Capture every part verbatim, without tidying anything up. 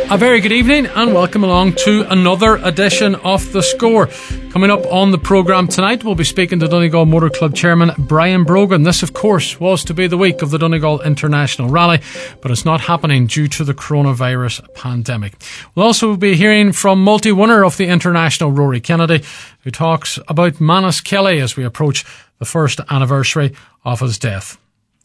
A very good evening and welcome along to another edition of The Score. Coming up on the programme tonight, we'll be speaking to Donegal Motor Club chairman Brian Brogan. This, of course, was to be the week of the Donegal International Rally, but it's not happening due to the coronavirus pandemic. We'll also be hearing from multi-winner of the International, Rory Kennedy, who talks about Manus Kelly as we approach the first anniversary of his death.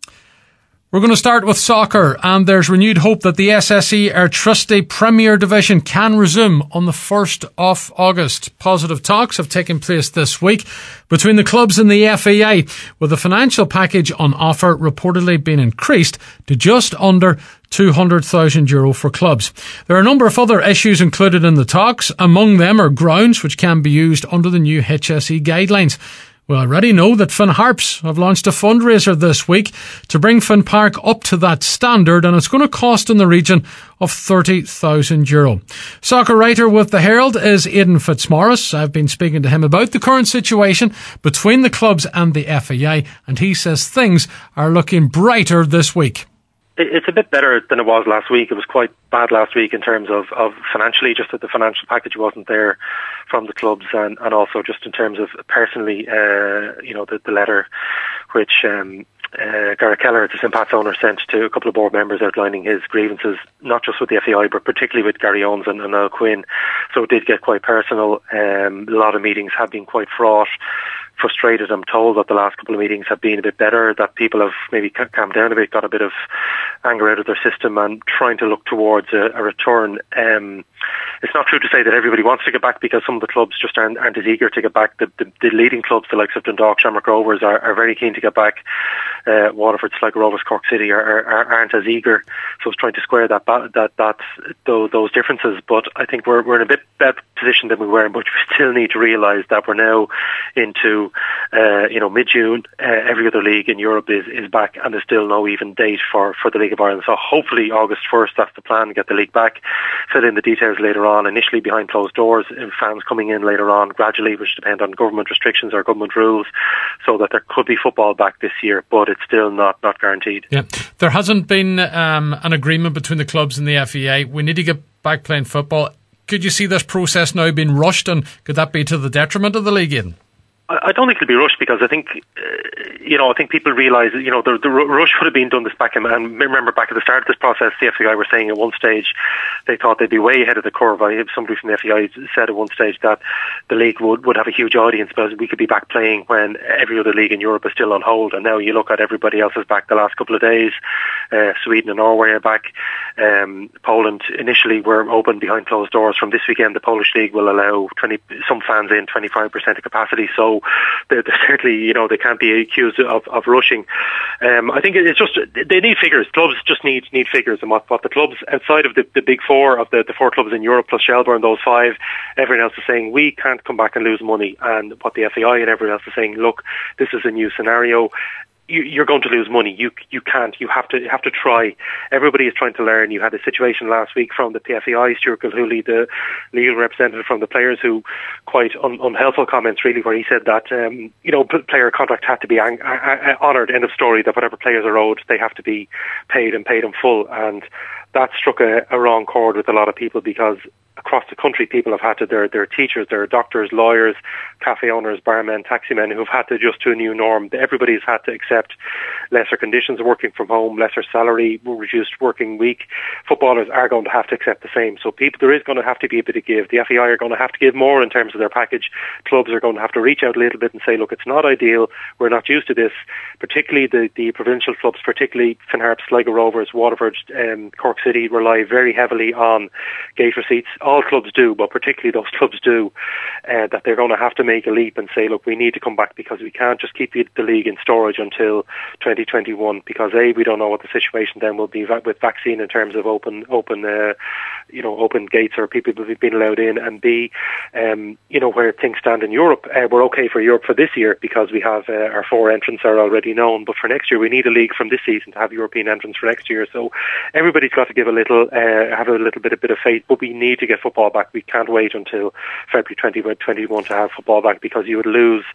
We're going to start with soccer, and there's renewed hope that the S S E Airtricity Premier Division can resume on the first of August. Positive talks have taken place this week between the clubs and the F A I, with the financial package on offer reportedly being increased to just under two hundred thousand euro for clubs. There are a number of other issues included in the talks. Among them are grounds which can be used under the new H S E guidelines. We already know that Finn Harps have launched a fundraiser this week to bring Finn Park up to that standard, and it's going to cost in the region of thirty thousand euro. Soccer writer with the Herald is Aidan Fitzmaurice. I've been speaking to him about the current situation between the clubs and the F A I, and he says things are looking brighter this week. It's a bit better than it was last week. It was quite bad last week in terms of, of financially, just that the financial package wasn't there from the clubs, and, and also just in terms of personally, uh, you know, the, the letter which um, uh, Gareth Keller, the Saint Pat's owner, sent to a couple of board members outlining his grievances, not just with the F A I, but particularly with Gary Owens and, and Niall Quinn. So it did get quite personal. Um, a lot of meetings have been quite fraught. Frustrated, I'm told that the last couple of meetings have been a bit better, that people have maybe calmed down a bit, got a bit of anger out of their system and trying to look towards a, a return. Um, it's not true to say that everybody wants to get back, because some of the clubs just aren't, aren't as eager to get back. The, the, the leading clubs, the likes of Dundalk, Shamrock Rovers, are, are very keen to get back. Uh, Waterford, Sligo Rovers, Cork City are, are, aren't as eager. So it's trying to square that that that those, those differences. But I think we're we're in a bit better position than we were, but we still need to realise that we're now into uh, you know mid-June. Uh, every other league in Europe is, is back, and there's still no even date for, for the League of Ireland. So hopefully August first, that's the plan, get the league back. Fill in the details later on, initially behind closed doors, fans coming in later on gradually, which depend on government restrictions or government rules, so that there could be football back this year, but it's still not, not guaranteed. Yeah, there hasn't been um, an agreement between the clubs and the F A I. We need to get back playing football. Could you see this process now being rushed, and could that be to the detriment of the league, Aidan? I don't think it'll be rushed, because I think, uh, you know, I think people realise, you know, the, the rush would have been done this back in, and remember back at the start of this process, the F A I were saying at one stage they thought they'd be way ahead of the curve. I somebody from the F A I said at one stage that the league would, would have a huge audience, because we could be back playing when every other league in Europe is still on hold. And now you look at everybody else is back the last couple of days. Uh, Sweden and Norway are back. Um, Poland initially were open behind closed doors. From this weekend, the Polish league will allow twenty some fans in, twenty-five percent of capacity. So they're, they're certainly, you know, they can't be accused of, of rushing. Um, I think it's just, they need figures. Clubs just need need figures. And what, what the clubs outside of the, the big four, of the, the four clubs in Europe plus Shelbourne, those five, everyone else is saying we can't come back and lose money. And what the F A I and everyone else is saying, look, this is a new scenario. You, you're going to lose money. You you can't. You have to you have to try. Everybody is trying to learn. You had a situation last week from the P F A I, Stuart Gilhooly, the legal representative from the players, who quite un, unhelpful comments really, where he said that um, you know player contract had to be ang- honoured. End of story. That whatever players are owed, they have to be paid and paid in full. And that struck a, a wrong chord with a lot of people, because across the country, people have had to, their their teachers, their doctors, lawyers, cafe owners, barmen, taximen, who've had to adjust to a new norm. Everybody's had to accept lesser conditions of working from home, lesser salary, reduced working week. Footballers are going to have to accept the same. So people, there is going to have to be a bit of give. The F A I are going to have to give more in terms of their package. Clubs are going to have to reach out a little bit and say, look, it's not ideal. We're not used to this. Particularly the, the provincial clubs, particularly Finn Harps, Sligo Rovers, Waterford, um, Cork City, rely very heavily on gate receipts. All clubs do, but particularly those clubs do, uh, that they're going to have to make a leap and say, look, we need to come back, because we can't just keep the league in storage until twenty twenty-one, because A, we don't know what the situation then will be with vaccine in terms of open, open, uh, you know, open gates or people being allowed in, and B, um, you know, where things stand in Europe. Uh, we're okay for Europe for this year, because we have uh, our four entrants are already known, but for next year we need a league from this season to have European entrants for next year. So everybody's got to give a little, uh, have a little bit, a bit of faith, but we need to get football back. We can't wait until February twenty twenty-one to have football back, because you would lose.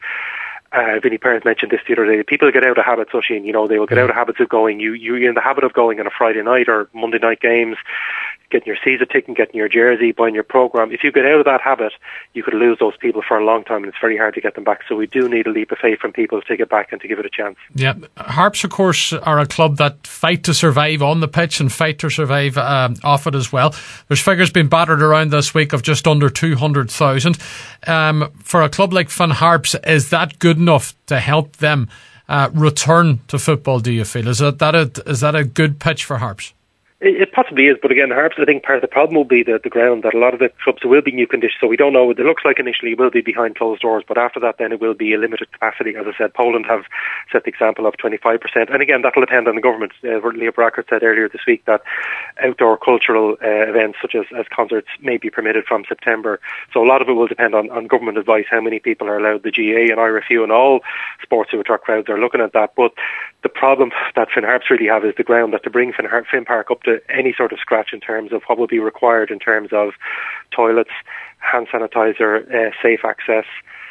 Uh, Vinnie Perez mentioned this the other day. People get out of habits, Oisin, you know, they will get out of habits of going. You, you, you're in the habit of going on a Friday night or Monday night games. getting your season ticket, getting your jersey, buying your programme. If you get out of that habit, you could lose those people for a long time, and it's very hard to get them back. So we do need a leap of faith from people to get back and to give it a chance. Yeah, Harps, of course, are a club that fight to survive on the pitch and fight to survive um, off it as well. There's figures being battered around this week of just under two hundred thousand. Um, for a club like Finn Harps, is that good enough to help them uh, return to football, do you feel? Is that, that a, is that a good pitch for Harps? It possibly is, but again, Harps, I think part of the problem will be the, the ground, that a lot of the clubs will be new conditions, so we don't know. It looks like initially it will be behind closed doors, but after that then it will be a limited capacity. As I said, Poland have set the example of twenty-five percent, and again, that will depend on the government. Uh, Leo Varadkar said earlier this week that outdoor cultural uh, events such as, as concerts may be permitted from September, so a lot of it will depend on, on government advice, how many people are allowed. The G A and I R F U and all sports who attract crowds are looking at that, but the problem that Finn Harps really have is the ground, that to bring Finn, Har- Finn Park up to any sort of scratch in terms of what will be required in terms of toilets, hand sanitizer, uh, safe access,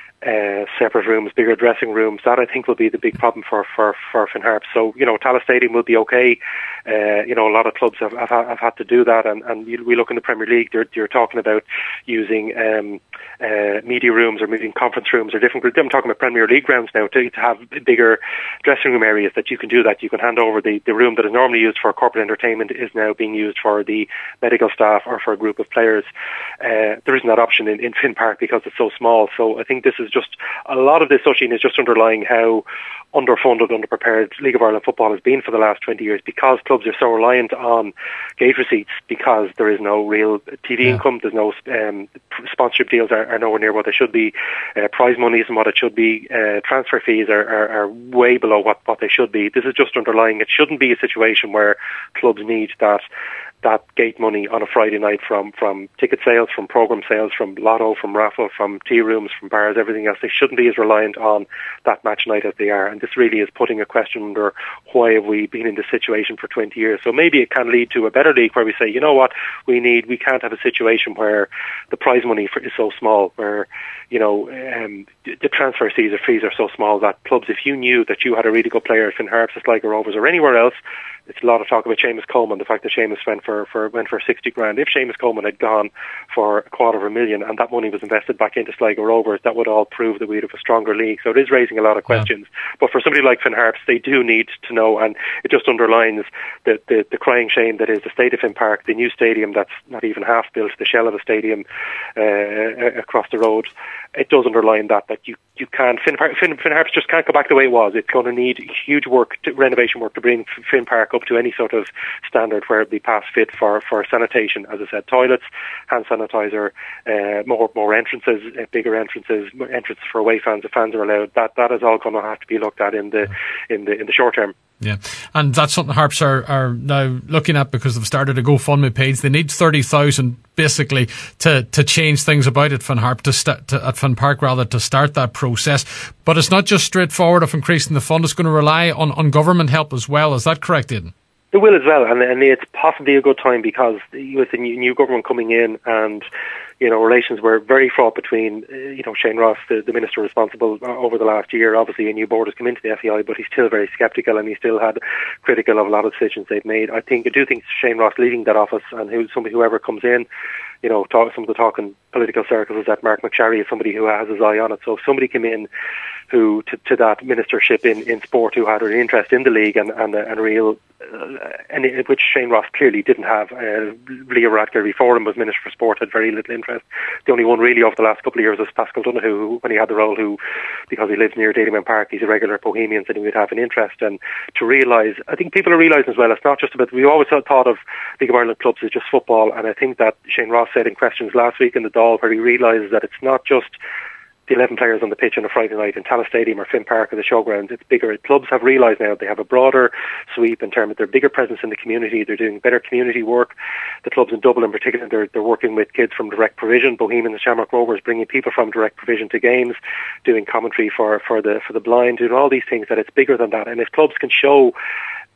uh, separate rooms, bigger dressing rooms. That, I think, will be the big problem for, for, for Finn Harps. So, you know, Tallaght Stadium will be okay. Uh, you know, a lot of clubs have, have, have had to do that, and, and you, we look in the Premier League, you're, you're talking about using um, uh, media rooms or moving conference rooms or different. I'm talking about Premier League grounds now to, to have bigger dressing room areas, that you can do that. You can hand over the, the room that is normally used for corporate entertainment is now being used for the medical staff or for a group of players. Uh, there isn't that option in, in Finn Park because it's so small. So I think this is just, a lot of this, Oisin, is just underlying how underfunded, underprepared League of Ireland football has been for the last twenty years, because clubs are so reliant on gate receipts, because there is no real T V yeah. income, there's no um, sponsorship deals are, are nowhere near what they should be, uh, prize money isn't what it should be, uh, transfer fees are, are, are way below what, what they should be. This is just underlying. It shouldn't be a situation where clubs need that that gate money on a Friday night from, from ticket sales, from programme sales, from lotto, from raffle, from tea rooms, from bars, everything else. They shouldn't be as reliant on that match night as they are. And this really is putting a question under why have we been in this situation for twenty years. So maybe it can lead to a better league where we say, you know what, we need, we can't have a situation where the prize money for, is so small, where, you know, um, the transfer fees or fees are so small that clubs, if you knew that you had a really good player at Finn Harps, Sligo Rovers or anywhere else, it's a lot of talk about Seamus Coleman, the fact that Seamus went for, for went for sixty grand. If Seamus Coleman had gone for a quarter of a million and that money was invested back into Sligo Rovers, that would all prove that we'd have a stronger league. So it is raising a lot of questions. Yeah. But for somebody like Finn Harps, they do need to know, and it just underlines the, the, the crying shame that is the state of Finn Park, the new stadium that's not even half built, the shell of a stadium uh, across the road. It does underline that, that you, you can't, Finn, Finn, Finn Harps just can't go back the way it was. It's going to need huge work, to, renovation work, to bring Finn Park up to any sort of standard where it be pass fit for, for sanitation. As I said, toilets, hand sanitizer, uh, more more entrances, uh, bigger entrances, entrances for away fans if fans are allowed. That that is all going to have to be looked at in the in the in the short term. Yeah, and that's something Harps are, are now looking at, because they've started a GoFundMe page. They need thirty thousand basically to, to change things about at Finn Harp, to, st- to at Finn Park rather, to start that process. But it's not just straightforward of increasing the fund. It's going to rely on, on government help as well. Is that correct, Aidan? It will as well, and, and it's possibly a good time, because with the new, new government coming in, and you know, relations were very fraught between, uh, you know, Shane Ross, the, the minister responsible uh, over the last year. Obviously, a new board has come into the F A I, but he's still very sceptical, and he still had critical of a lot of decisions they've made. I think I do think Shane Ross leaving that office, and who somebody whoever comes in, you know, talk, some of the talk in political circles is that Mark McSharry is somebody who has his eye on it. So if somebody came in who to, to that ministership in, in sport, who had an interest in the league and and, and a real, uh, and it, which Shane Ross clearly didn't have. Uh, Leo Varadkar before him was Minister for Sport, had very little interest. The only one really over the last couple of years was Pascal Donoghue, who, when he had the role, who, because he lives near Dalymount Park, he's a regular Bohemian, and he would have an interest. And to realise, I think people are realising as well, it's not just about, we always thought of League of Ireland clubs as just football, and I think that Shane Ross said in questions last week in the Dáil, where he realises that it's not just the eleven players on the pitch on a Friday night in Tallaght Stadium or Finn Park or the showgrounds. It's bigger. Clubs have realised now they have a broader sweep in terms of their bigger presence in the community. They're doing better community work. The clubs in Dublin in particular, they're, they're working with kids from direct provision. Bohemian and Shamrock Rovers bringing people from direct provision to games, doing commentary for, for the for the blind, doing all these things, that it's bigger than that. And if clubs can show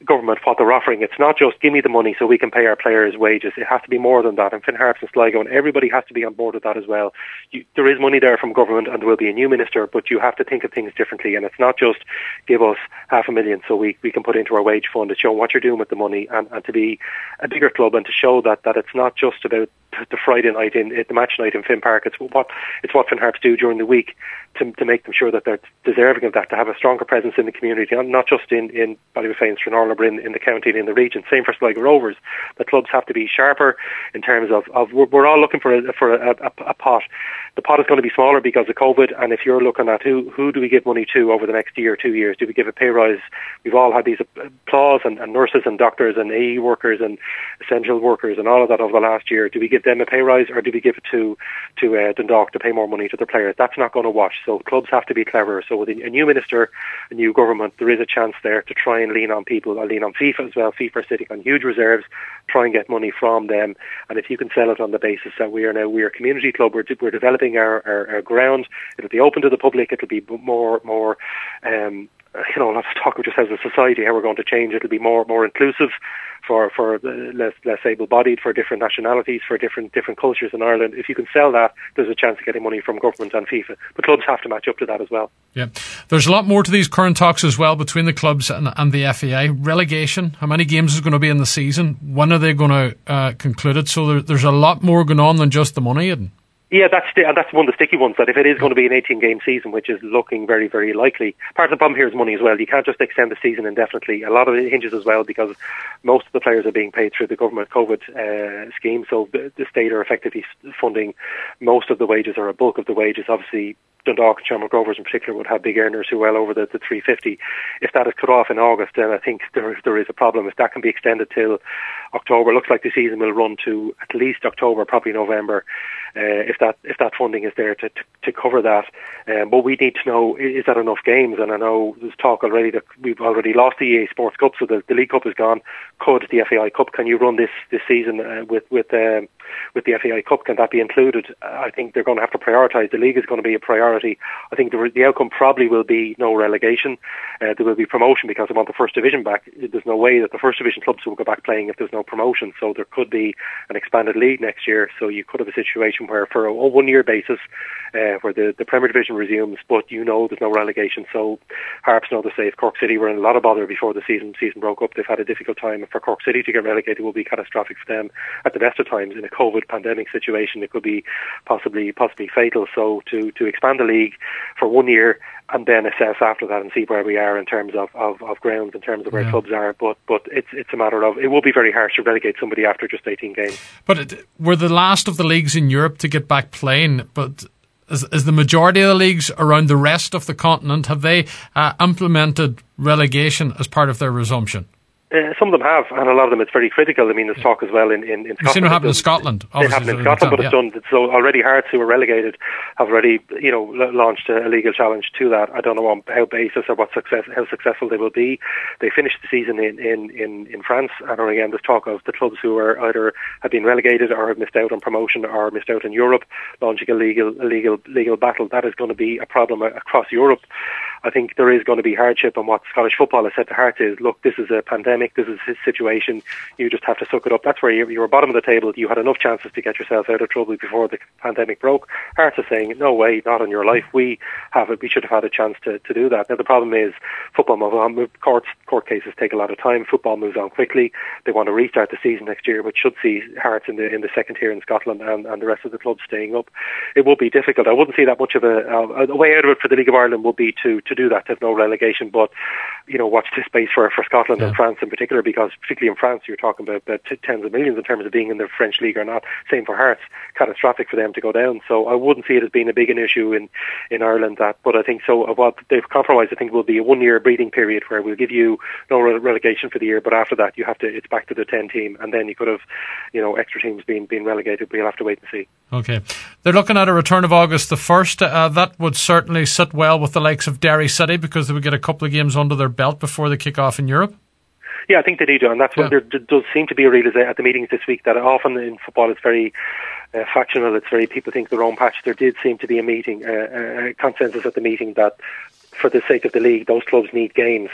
government what they're offering. It's not just give me the money so we can pay our players' wages. It has to be more than that. And Finn Harps and Sligo and everybody has to be on board with that as well. You, there is money there from government and there will be a new minister, but you have to think of things differently. And it's not just give us half a million so we, we can put into our wage fund. It's showing what you're doing with the money and, and to be a bigger club and to show that, that it's not just about the Friday night in the match night in Finn Park. It's what it's what Finn Harps do during the week to to make them sure that they're deserving of that, to have a stronger presence in the community, and not just in in Ballybofey, Stranorlar, but in, in the county and in the region. Same for Sligo Rovers. The clubs have to be sharper in terms of, of we're, we're all looking for a, for a, a, a pot. The pot is going to be smaller because of COVID, and if you're looking at who who do we give money to over the next year, two years, do we give a pay rise? We've all had these applause and, and nurses and doctors and A E workers and essential workers and all of that over the last year. Do we give them a pay rise, or do we give it to to uh, Dundalk to pay more money to their players? That's not going to wash. So clubs have to be clever. So with a new minister, a new government, there is a chance there to try and lean on people, or lean on FIFA as well. FIFA are sitting on huge reserves, try and get money from them. And if you can sell it on the basis that we are now we are a community club, we're, we're developing our, our, our ground. It'll be open to the public. It'll be more more. Um, you know, let's talk just as a society how we're going to change. It'll be more more inclusive for for less less able-bodied, for different nationalities, for different different cultures in Ireland. If you can sell that, there's a chance of getting money from government and FIFA. But clubs have to match up to that as well. Yeah, there's a lot more to these current talks as well between the clubs and, and the F A I. Relegation, how many games is going to be in the season? When are they going to uh, conclude it? So there, there's a lot more going on than just the money, Aidan. Yeah, that's the, and that's one of the sticky ones, that if it is going to be an eighteen-game season, which is looking very, very likely, part of the problem here is money as well. You can't just extend the season indefinitely. A lot of it hinges as well because most of the players are being paid through the government COVID uh, scheme, so the, the state are effectively funding most of the wages, or a bulk of the wages. Obviously, Dundalk and Shamrock Rovers in particular would have big earners who well over the, the three fifty. If that is cut off in August, then I think there, there is a problem. If that can be extended till October, it looks like the season will run to at least October, probably November. Uh, if that if that funding is there to to, to cover that, um, but we need to know, is that enough games? And I know there's talk already that we've already lost the E A Sports Cup, so the, the League Cup is gone. Could the F A I Cup, can you run this this season uh, with with um, with the F A I Cup? Can that be included? I think they're going to have to prioritise. The league is going to be a priority. I think the, the outcome probably will be no relegation. Uh, there will be promotion because they want the first division back. There's no way that the first division clubs will go back playing if there's no promotion. So there could be an expanded league next year. So you could have a situation where, for a one-year basis, uh, where the, the Premier Division resumes, but you know there's no relegation. So Harps know they're safe. Cork City were in a lot of bother before the season season broke up. They've had a difficult time. For Cork City to get relegated will be catastrophic for them at the best of times. In a COVID pandemic situation, it could be possibly possibly fatal. So to, to expand the league for one year and then assess after that and see where we are in terms of, of, of grounds, in terms of where yeah. clubs are. But but it's it's a matter of, it will be very harsh to relegate somebody after just eighteen games. But it, we're the last of the leagues in Europe to get back playing, but as, as the majority of the leagues around the rest of the continent, have they uh, implemented relegation as part of their resumption? Uh, some of them have, and a lot of them it's very critical. I mean, there's talk as well in, in, in Scotland. You've seen what happened in Scotland. It happened in Scotland, but it's done. So already Hearts, who were relegated, have already, you know, launched a legal challenge to that. I don't know on how basis or what success, how successful they will be. They finished the season in, in, in, in France, and again, there's talk of the clubs who are either have been relegated or have missed out on promotion or missed out in Europe, launching a legal, a legal, legal battle. That is going to be a problem across Europe. I think there is going to be hardship, and what Scottish football has said to Hearts is, look, this is a pandemic, this is a situation, you just have to suck it up. That's where you, you were bottom of the table, you had enough chances to get yourself out of trouble before the pandemic broke. Hearts is saying, no way, not on your life, we have it, we should have had a chance to, to do that. Now the problem is, football moves on, court, court cases take a lot of time, football moves on quickly, they want to restart the season next year, which should see Hearts in the in the second tier in Scotland and, and the rest of the clubs staying up. It will be difficult. I wouldn't see that much of a, a, a way out of it for the League of Ireland would be to, to do that, to have no relegation, but you know, watch this space for, for Scotland yeah. and France in particular, because particularly in France you're talking about, about t- tens of millions in terms of being in the French league or not. Same for Hearts, catastrophic for them to go down. So I wouldn't see it as being a big an issue in, in Ireland, that, but I think so what they've compromised I think will be a one year breathing period where we'll give you no re- relegation for the year, but after that you have to, it's back to the ten team, and then you could have, you know, extra teams being, being relegated, but you'll have to wait and see. Okay. They're looking at a return of August the first. Uh, that would certainly sit well with the likes of Derry City, because they would get a couple of games under their belt before they kick off in Europe. Yeah, I think they do, and that's yeah. what there, there does seem to be a realisation at the meetings this week, that often in football it's very uh, factional, it's very, people think their own patch. There did seem to be a meeting, uh, a consensus at the meeting that for the sake of the league, those clubs need games.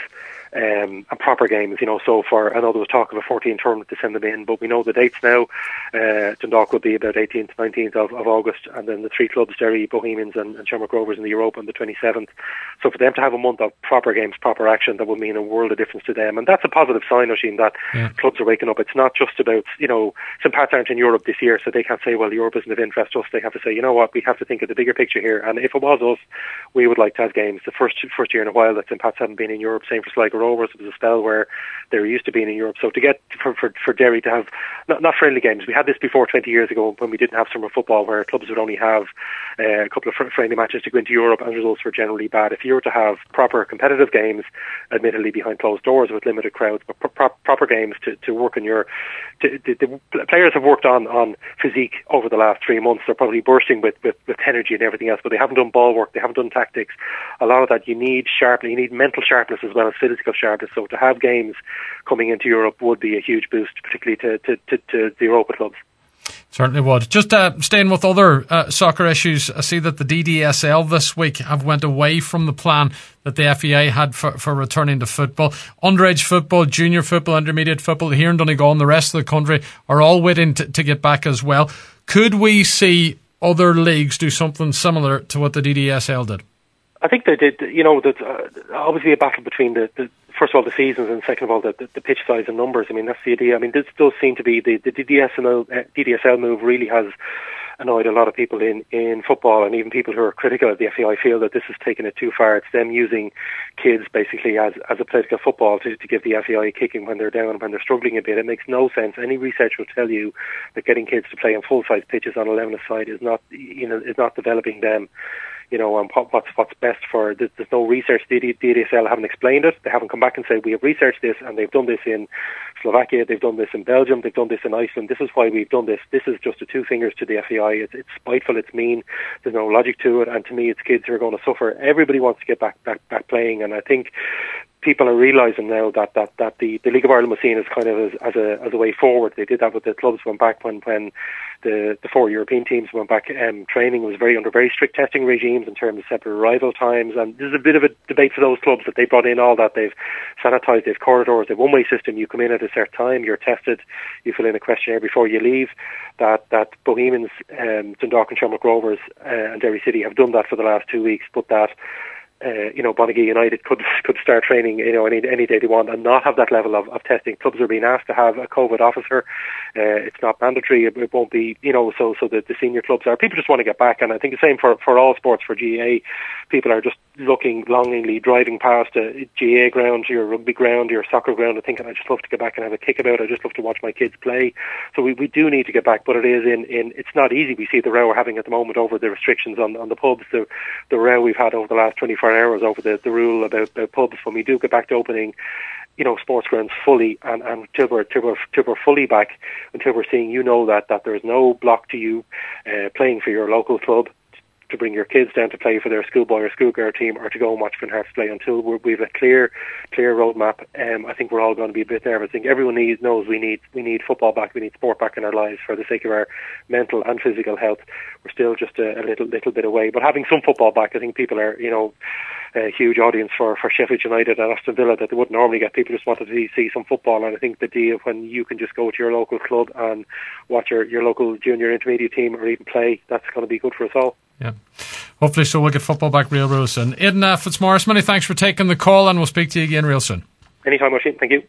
um, and proper games, you know. So for, I know there was talk of a fourteen tournament to send them in, but we know the dates now. Uh, Dundalk will be about eighteenth, nineteenth of, of August, and then the three clubs, Derry, Bohemians and, and Shamrock Rovers in the Europa on the twenty-seventh. So for them to have a month of proper games, proper action, that would mean a world of difference to them. And that's a positive sign, Oisín, that yeah. clubs are waking up. It's not just about, you know, Saint Pat's aren't in Europe this year, so they can't say, well, Europe isn't of interest to us. They have to say, you know what, we have to think of the bigger picture here. And if it was us, we would like to have games. The first first year in a while that Saint Pat's haven't been in Europe, same for Sligo Rovers. It was a spell where they were used to being in Europe. So to get for for, for Derry to have not, not friendly games, we had this before twenty years ago when we didn't have summer football, where clubs would only have uh, a couple of friendly matches to go into Europe, and results were generally bad. If you were to have proper competitive games, admittedly behind closed doors with limited crowds, but pro- pro- proper games to, to work on your to, the, the players have worked on, on physique over the last three months. They're probably bursting with, with, with energy and everything else, but they haven't done ball work, they haven't done tactics. A lot of that, you need sharpness, you need mental sharpness as well as physical sharpness. So to have games coming into Europe would be a huge boost, particularly to, to, to, to the Europa clubs. Certainly would. Just uh, staying with other uh, soccer issues, I see that the D D S L this week have went away from the plan that the F A I had for, for returning to football. Underage football, junior football, intermediate football here in Donegal and the rest of the country are all waiting to, to get back as well. Could we see other leagues do something similar to what the D D S L did? I think they did. You know, that uh, obviously a battle between the, the first of all the seasons, and second of all the, the, the pitch size and numbers. I mean, that's the idea. I mean, this does seem to be the, the D D S L, uh, D D S L move really has annoyed a lot of people in, in football, and even people who are critical of the F A I feel that this has taken it too far. It's them using kids basically as, as a political football to, to give the F A I kicking when they're down, when they're struggling a bit. It makes no sense. Any research will tell you that getting kids to play on full-size pitches on eleven-a-side is not, you know, is not developing them. You know, and what, what's what's best for. There's, there's no research. The D D S L haven't explained it. They haven't come back and said we have researched this, and they've done this in Slovakia, they've done this in Belgium, they've done this in Iceland. This is why we've done this. This is just a two fingers to the F A I. It's, it's spiteful. It's mean. There's no logic to it, and to me, it's kids who are going to suffer. Everybody wants to get back back back playing, and I think people are realising now that, that, that the, the League of Ireland was seen as kind of as, as a as a way forward. They did that with the clubs went back when when the, the four European teams went back. Um, training was very under very strict testing regimes in terms of separate arrival times, and there's a bit of a debate for those clubs that they brought in all that. They've sanitised, they've corridors, they've one way system. You come in at a certain time, you're tested, you fill in a questionnaire before you leave. That that Bohemians, um, Dundalk and Shamrock Rovers uh, and Derry City have done that for the last two weeks, but that Uh, you know, Bonaghy United could could start training, you know, any any day they want and not have that level of, of testing. Clubs are being asked to have a COVID officer. Uh, it's not mandatory. It, it won't be, you know, so so the, the senior clubs are. People just want to get back, and I think the same for, for all sports, for G A A. People are just looking longingly, driving past a G A A ground, your rugby ground, your soccer ground, and thinking, I just love to get back and have a kick about it. I just love to watch my kids play. So we, we do need to get back, but it is in, in it's not easy. We see the row we're having at the moment over the restrictions on, on the pubs, the the row we've had over the last twenty-four hours over the, the rule about, about pubs. When we do get back to opening, you know, sports grounds fully, and, and until we're, until we're, until we're fully back, until we're seeing, you know, that, that there's no block to you uh, playing for your local club, to bring your kids down to play for their schoolboy or schoolgirl team, or to go and watch Finn Harps play. Until we're, we have a clear, clear roadmap, um, I think we're all going to be a bit nervous. I think everyone needs, knows we need we need football back, we need sport back in our lives for the sake of our mental and physical health. We're still just a, a little little bit away, but having some football back, I think people are, you know, a huge audience for, for Sheffield United and Aston Villa that they wouldn't normally get. People just wanted to see, see some football, and I think the deal when you can just go to your local club and watch your, your local junior intermediate team or even play, that's going to be good for us all. Yeah. Hopefully so we'll get football back real, real soon. Aidan uh, Fitzmaurice, many thanks for taking the call, and we'll speak to you again real soon. Anytime, Oisín. Thank you.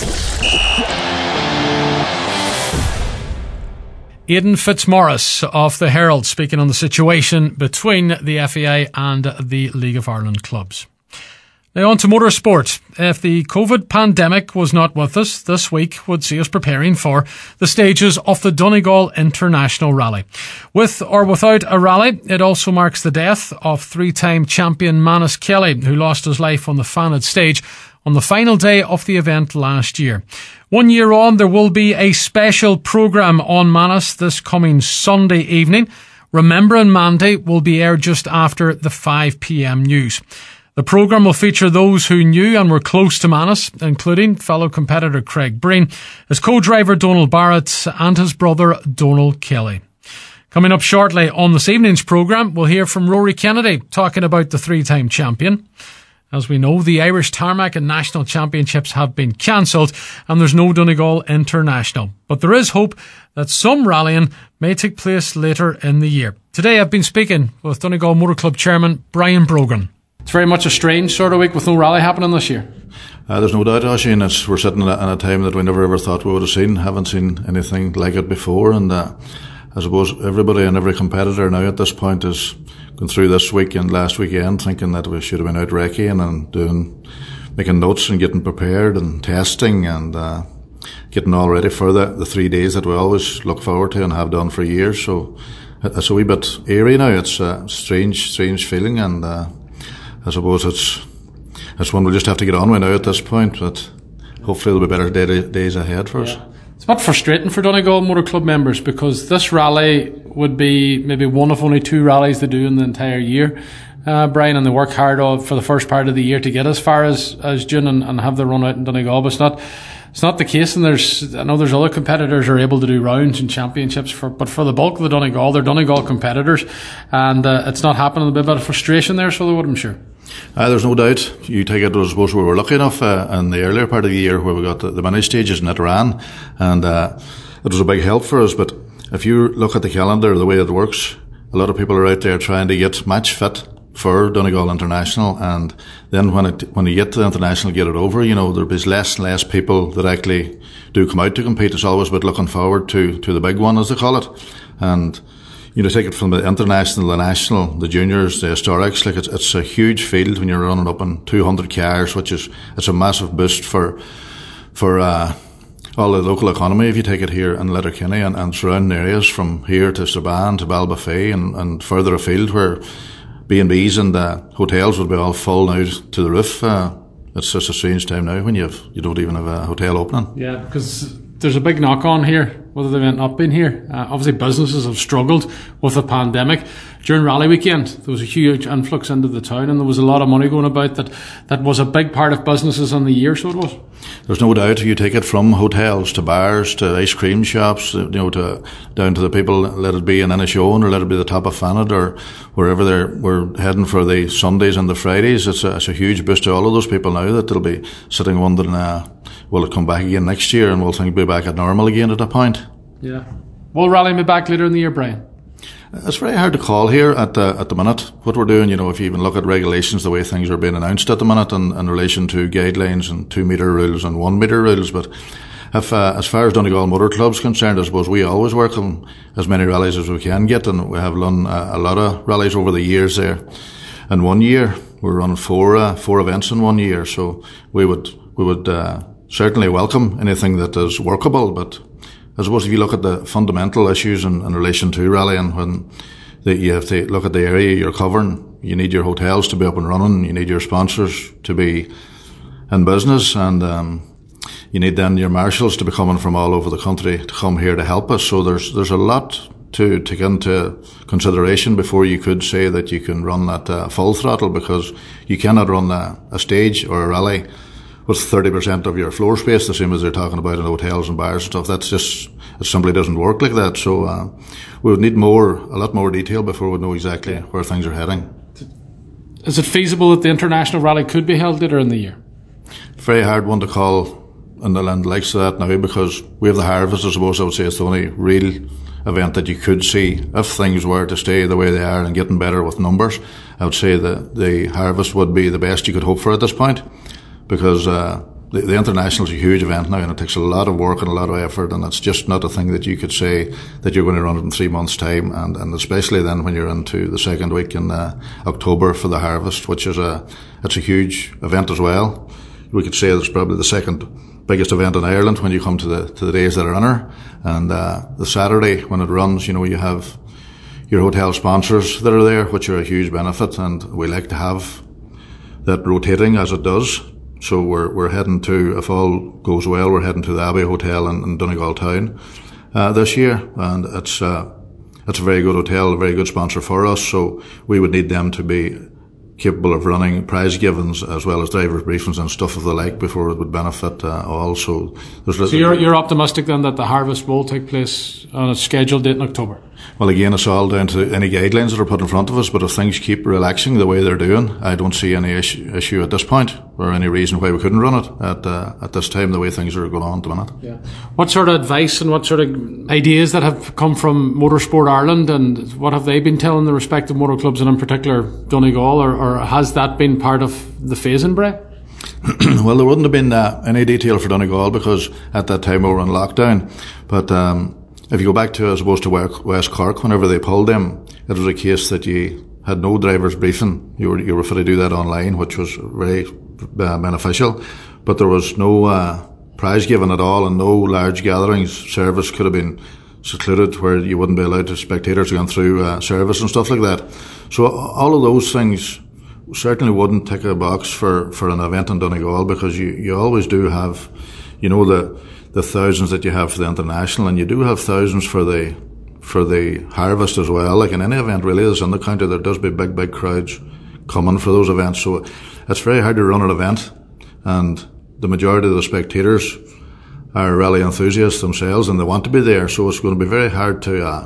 Aidan Fitzmaurice of the Herald speaking on the situation between the F A I and the League of Ireland clubs. Now on to motorsport. If the COVID pandemic was not with us, this week would see us preparing for the stages of the Donegal International Rally. With or without a rally, it also marks the death of three-time champion Manus Kelly, who lost his life on the Fanad stage on the final day of the event last year. One year on, there will be a special programme on Manus this coming Sunday evening. Remembering Mandy will be aired just after the five p.m. news. The programme will feature those who knew and were close to Manus, including fellow competitor Craig Breen, his co-driver Donald Barrett and his brother Donald Kelly. Coming up shortly on this evening's programme, we'll hear from Rory Kennedy talking about the three-time champion. As we know, the Irish Tarmac and National Championships have been cancelled and there's no Donegal International. But there is hope that some rallying may take place later in the year. Today I've been speaking with Donegal Motor Club Chairman Brian Brogan. It's very much a strange sort of week with no rally happening this year. Uh, there's no doubt, Oisin, it's we're sitting in a, in a time that we never ever thought we would have seen. Haven't seen anything like it before, and uh, I suppose everybody and every competitor now at this point is going through this week and last weekend thinking that we should have been out recceing and doing, making notes and getting prepared and testing and uh, getting all ready for the, the three days that we always look forward to and have done for years. So it's a wee bit eerie now. It's a strange, strange feeling, and uh, I suppose it's it's one we'll just have to get on with now at this point, but hopefully there'll be better day, days ahead for us. Yeah. It's a bit frustrating for Donegal Motor Club members because this rally would be maybe one of only two rallies they do in the entire year, uh, Brian, and they work hard for the first part of the year to get as far as, as June and, and have the run out in Donegal, but it's not It's not the case, and there's I know there's other competitors who are able to do rounds and championships, for, but for the bulk of the Donegal, they're Donegal competitors, and uh, it's not happening. A bit of frustration there, so I'm sure. Uh, there's no doubt. You take it, I suppose we were lucky enough uh, in the earlier part of the year where we got the, the mini stages and it ran, and uh, it was a big help for us. But if you look at the calendar, the way it works, a lot of people are out there trying to get match fit for Donegal International, and then when it when you get to the International, get it over, you know, there'll be less and less people that actually do come out to compete. It's always about looking forward to, to the big one, as they call it. And, you know, take it from the International, the National, the Juniors, the Historics, like it's, it's a huge field when you're running up in two hundred cars, which is, it's a massive boost for, for, uh, all the local economy if you take it here in Letterkenny and, and surrounding areas from here to Strabane to Ballybofey and, and further afield where B and B's and uh, hotels would be all full now to the roof. Uh, it's just a strange time now when you have, you don't even have a hotel opening. Yeah, because there's a big knock on here, whether they've not been here. Uh, obviously businesses have struggled with the pandemic. During rally weekend, there was a huge influx into the town and there was a lot of money going about that, that was a big part of businesses on the year, so it was. There's no doubt. You take it from hotels to bars to ice cream shops, you know, to down to the people, let it be in Inishowen or let it be the top of Fanad or wherever they're we're heading for the Sundays and the Fridays. It's a, it's a huge boost to all of those people now that they'll be sitting wondering, uh, will it come back again next year, and will things be back at normal again at that point? Yeah. Will rally be back later in the year, Brian? It's very hard to call here at the, at the minute. What we're doing, you know, if you even look at regulations, the way things are being announced at the minute in, in relation to guidelines and two metre rules and one metre rules. But if, uh, as far as Donegal Motor Club's concerned, I suppose we always welcome as many rallies as we can get, and we have run a, a lot of rallies over the years there. In one year, we're running four, uh, four events in one year, so we would, we would, uh, certainly welcome anything that is workable, but I suppose if you look at the fundamental issues in, in relation to rallying, when the, you have to look at the area you're covering, you need your hotels to be up and running, you need your sponsors to be in business, and um, you need then your marshals to be coming from all over the country to come here to help us. So there's there's a lot to take into consideration before you could say that you can run at uh, full throttle, because you cannot run a, a stage or a rally with thirty percent of your floor space, the same as they're talking about in hotels and bars and stuff. That's just, it simply doesn't work like that. So uh, we would need more, a lot more detail before we know exactly where things are heading. Is it feasible that the international rally could be held later in the year? Very hard one to call in the land likes of that now, because we have the harvest. I suppose I would say it's the only real event that you could see if things were to stay the way they are and getting better with numbers. I would say that the harvest would be the best you could hope for at this point. Because uh, the, the International is a huge event now, and it takes a lot of work and a lot of effort, and it's just not a thing that you could say that you're going to run it in three months' time, and, and especially then when you're into the second week in uh, October for the harvest, which is a it's a huge event as well. We could say it's probably the second biggest event in Ireland when you come to the to the days that are in her, and uh, the Saturday when it runs, you know, you have your hotel sponsors that are there, which are a huge benefit, and we like to have that rotating as it does. So we're we're heading to, if all goes well, we're heading to the Abbey Hotel in, in Donegal Town uh, this year, and it's uh, it's a very good hotel, a very good sponsor for us. So we would need them to be capable of running prize givings as well as drivers' briefings and stuff of the like before it would benefit uh, all. So, there's so you're you're optimistic then that the harvest will take place on a scheduled date in October? Well, again, it's all down to any guidelines that are put in front of us, but if things keep relaxing the way they're doing, I don't see any issue, issue at this point, or any reason why we couldn't run it at uh, at this time, the way things are going on at the minute. Yeah. What sort of advice and what sort of ideas that have come from Motorsport Ireland, and what have they been telling the respective motor clubs, and in particular Donegal, or, or has that been part of the phasing, Bray? Well, there wouldn't have been uh, any detail for Donegal because at that time we were in lockdown, but um, if you go back to, I suppose, to West Cork, whenever they pulled them, it was a case that you had no driver's briefing. You were you were free to do that online, which was very uh, beneficial. But there was no uh, prize given at all, and no large gatherings. Service could have been secluded, where you wouldn't be allowed to spectators going through uh, service and stuff like that. So all of those things certainly wouldn't tick a box for, for an event in Donegal, because you, you always do have, you know, the the thousands that you have for the international, and you do have thousands for the for the harvest as well. Like in any event really that's in the county, there does be big, big crowds coming for those events. So it's very hard to run an event, and the majority of the spectators are rally enthusiasts themselves, and they want to be there. So it's going to be very hard to uh,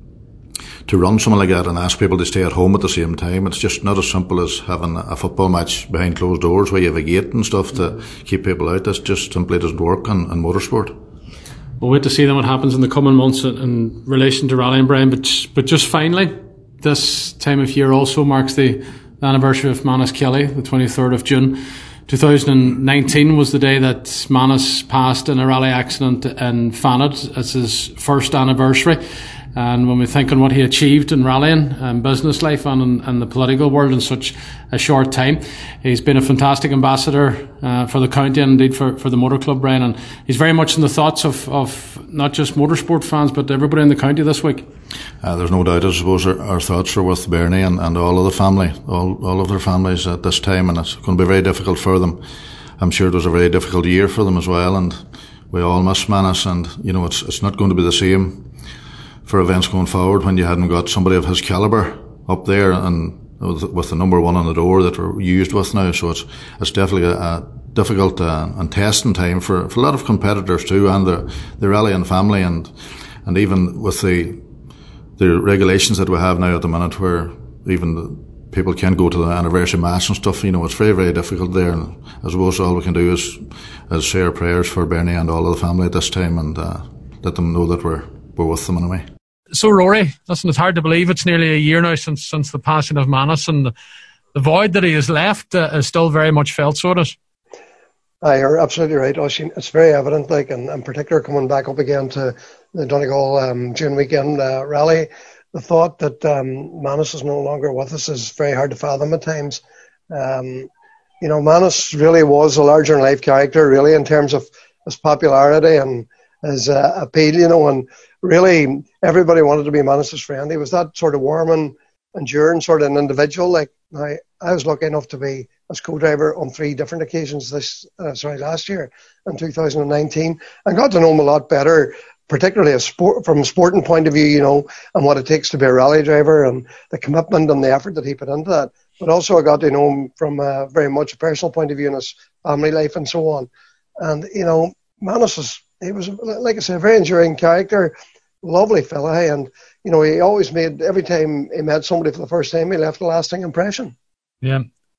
to run something like that and ask people to stay at home at the same time. It's just not as simple as having a football match behind closed doors where you have a gate and stuff to keep people out. That just simply doesn't work in, in motorsport. We'll wait to see then what happens in the coming months in relation to rallying, Brian. But but just finally, this time of year also marks the anniversary of Manus Kelly. The twenty-third of June two thousand nineteen was the day that Manus passed in a rally accident in Fanad. It's his first anniversary. And when we think on what he achieved in rallying and business life and in, in the political world in such a short time, he's been a fantastic ambassador uh, for the county and indeed for, for the motor club, Brian. And he's very much in the thoughts of, of not just motorsport fans, but everybody in the county this week. Uh, there's no doubt. I suppose our, our thoughts are with Bernie and, and all of the family, all, all of their families at this time, and it's going to be very difficult for them. I'm sure it was a very difficult year for them as well, and we all miss Manus, and you know it's it's not going to be the same for events going forward when you hadn't got somebody of his calibre up there and with the number one on the door that we're used with now. So it's it's definitely a, a difficult uh, and testing time for, for a lot of competitors too, and the the rallying family, and and even with the the regulations that we have now at the minute, where even the people can't go to the anniversary mass and stuff. You know, it's very, very difficult there, and I suppose all we can do is is say our prayers for Bernie and all of the family at this time, and uh, let them know that we're we're with them in a way. So Rory, listen, it's hard to believe it's nearly a year now since since the passing of Manus, and the, the void that he has left uh, is still very much felt, so it is. Aye, you're absolutely right, Oisin. It's very evident, like, and in particular coming back up again to the Donegal um, June weekend uh, rally, the thought that um, Manus is no longer with us is very hard to fathom at times. Um, you know, Manus really was a larger-than-life character, really, in terms of his popularity and his uh, appeal, you know, and really everybody wanted to be Manus's friend. He was that sort of warm and enduring sort of an individual. Like, I, I was lucky enough to be as co-driver on three different occasions this, uh, sorry, last year in two thousand nineteen, and got to know him a lot better, particularly a sport, from a sporting point of view, you know, and what it takes to be a rally driver and the commitment and the effort that he put into that. But also I got to know him from a very much a personal point of view in his family life and so on. And, you know, Manus was, he was, like I said, a very enduring character, lovely fella, and, you know, he always made, every time he met somebody for the first time, he left a lasting impression. Yeah.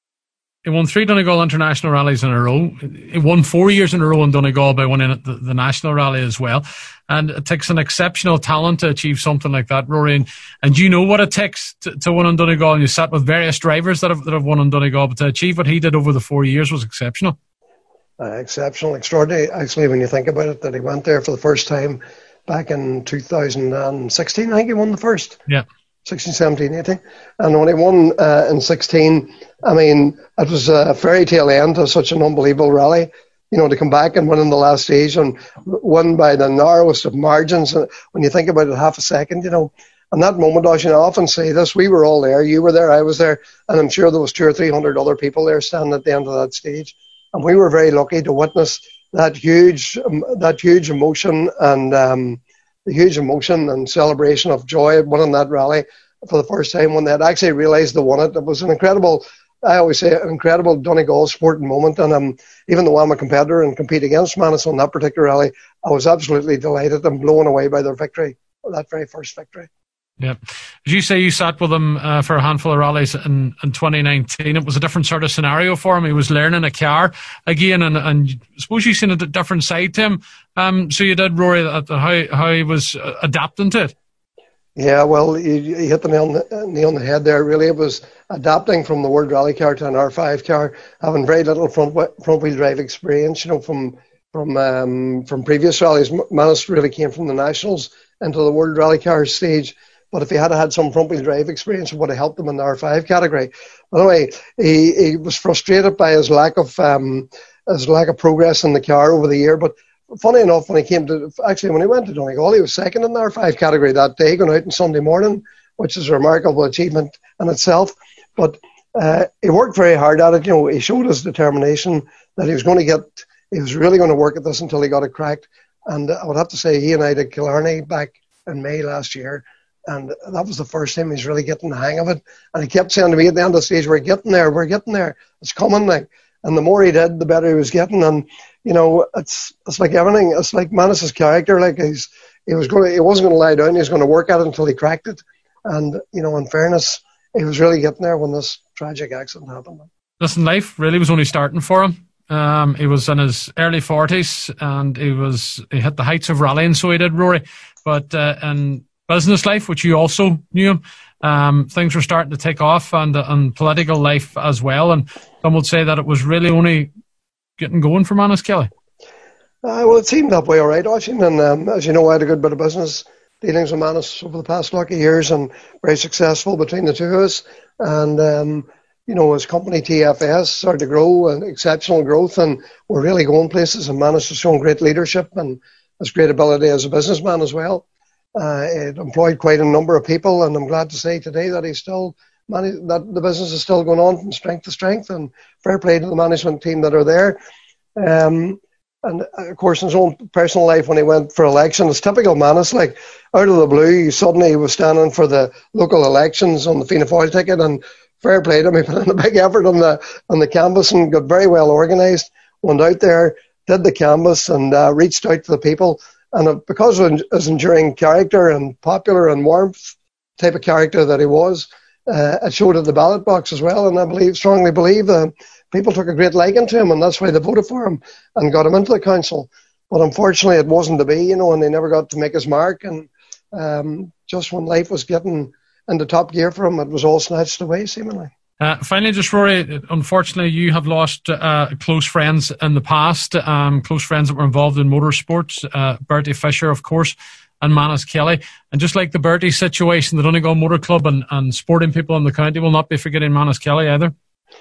He won three Donegal International rallies in a row. He won four years in a row in Donegal by winning the, the national rally as well. And it takes an exceptional talent to achieve something like that, Rory. And, and you know what it takes to, to win in Donegal. And you sat with various drivers that have, that have won in Donegal, but to achieve what he did over the four years was exceptional. Uh, exceptional, extraordinary. Actually, when you think about it, that he went there for the first time back in two thousand sixteen, I think he won the first. Yeah. sixteen, seventeen, eighteen. And when he won uh, in sixteen, I mean, it was a fairy tale end to such an unbelievable rally. You know, to come back and win in the last stage and win by the narrowest of margins. When you think about it, half a second, you know, and that moment, I often say this, we were all there, you were there, I was there, and I'm sure there was two or three hundred other people there standing at the end of that stage. And we were very lucky to witness that huge, um, that huge emotion and um, the huge emotion and celebration of joy at winning that rally for the first time when they had actually realised they won it. It was an incredible, I always say, an incredible Donegal sporting moment. And um, even though I'm a competitor and compete against Manus on that particular rally, I was absolutely delighted and blown away by their victory, that very first victory. Yeah. As you say, you sat with him uh, for a handful of rallies in, in twenty nineteen. It was a different sort of scenario for him. He was learning a car again, and, and I suppose you've seen a different side to him. Um, so you did, Rory, at how, how he was adapting to it. Yeah, well, you, you hit the nail, on the nail on the head there, really. It was adapting from the World Rally car to an R five car, having very little front front wheel drive experience, you know, from from um, from previous rallies. Manus really came from the Nationals into the World Rally car stage. But if he had had some front-wheel drive experience, it would have helped him in the R five category. But anyway, he, he was frustrated by his lack of um, his lack of progress in the car over the year. But funny enough, when he came to actually when he went to Donegal, he was second in the R five category that day, going out on Sunday morning, which is a remarkable achievement in itself. But uh, he worked very hard at it. You know, he showed his determination that he was going to get. He was really going to work at this until he got it cracked. And I would have to say, he and I did Killarney back in May last year. And that was the first time he's really getting the hang of it. And he kept saying to me at the end of the stage, we're getting there, we're getting there. It's coming. Like. And the more he did, the better he was getting. And, you know, it's it's like everything. It's like Manus's character. Like he's he was going to, he wasn't going to lie down. He was going to work at it until he cracked it. And, you know, in fairness, he was really getting there when this tragic accident happened. Listen, life really was only starting for him. Um, he was in his early forties and he was he hit the heights of rallying, so he did, Rory. But uh, in business life, which you also knew, um, things were starting to take off, and uh, and political life as well. And some would say that it was really only getting going for Manus Kelly. Uh, well, it seemed that way, all right, Oisín. And um, as you know, I had a good bit of business dealings with Manus over the past lucky years, and very successful between the two of us. And um, you know, his company T F S started to grow, and exceptional growth, and we're really going places. And Manus has shown great leadership and has great ability as a businessman as well. Uh, it employed quite a number of people, and I'm glad to say today that he's still manage, that the business is still going on from strength to strength. And fair play to the management team that are there. Um, and of course, in his own personal life, when he went for election, it's typical Manus. Like out of the blue, suddenly he was standing for the local elections on the Fianna Fáil ticket, and fair play to him. He put in a big effort on the on the canvas and got very well organised. Went out there, did the canvas, and uh, reached out to the people. And uh, because of his enduring character and popular and warmth type of character that he was, uh, it showed at the ballot box as well. And I believe, strongly believe, that uh, people took a great liking to him, and that's why they voted for him and got him into the council. But unfortunately, it wasn't to be, you know, and he never got to make his mark. And um, just when life was getting into top gear for him, it was all snatched away, seemingly. Uh, finally, just Rory, unfortunately, you have lost uh, close friends in the past, um, close friends that were involved in motorsports, uh, Bertie Fisher, of course, and Manus Kelly. And just like the Bertie situation, the Donegal Motor Club and, and sporting people in the county will not be forgetting Manus Kelly either.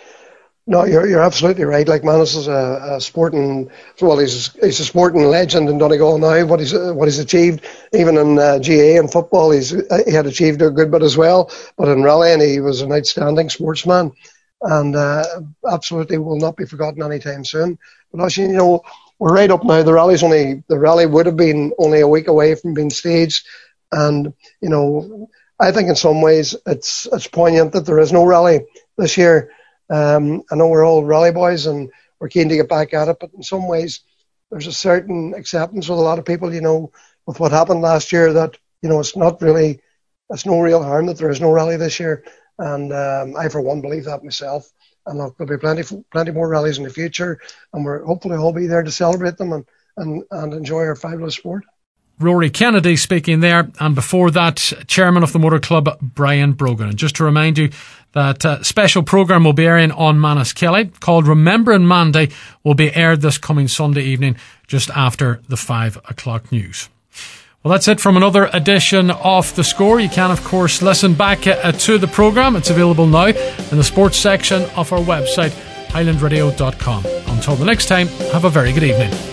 No, you're you're absolutely right. Like Manus is a, a sporting, well, he's he's a sporting legend in Donegal now. What he's what he's achieved, even in uh, G A and football, he's he had achieved a good bit as well. But in rallying, he was an outstanding sportsman, and uh, absolutely will not be forgotten anytime soon. But as you know, we're right up now. The rally's only the rally would have been only a week away from being staged, and you know, I think in some ways it's it's poignant that there is no rally this year. Um, I know we're all rally boys and we're keen to get back at it, but in some ways there's a certain acceptance with a lot of people, you know, with what happened last year, that, you know, it's not really, it's no real harm that there is no rally this year. And um, I, for one, believe that myself. And look, there'll be plenty, plenty more rallies in the future, and we're hopefully all be there to celebrate them and, and, and enjoy our fabulous sport. Rory Kennedy speaking there, and before that, Chairman of the Motor Club, Brian Brogan. And just to remind you that a special programme will be airing on Manus Kelly called Remembering Mandy will be aired this coming Sunday evening just after the five o'clock news. Well, that's it from another edition of The Score. You can, of course, listen back uh, to the programme. It's available now in the sports section of our website, highland radio dot com. Until the next time, have a very good evening.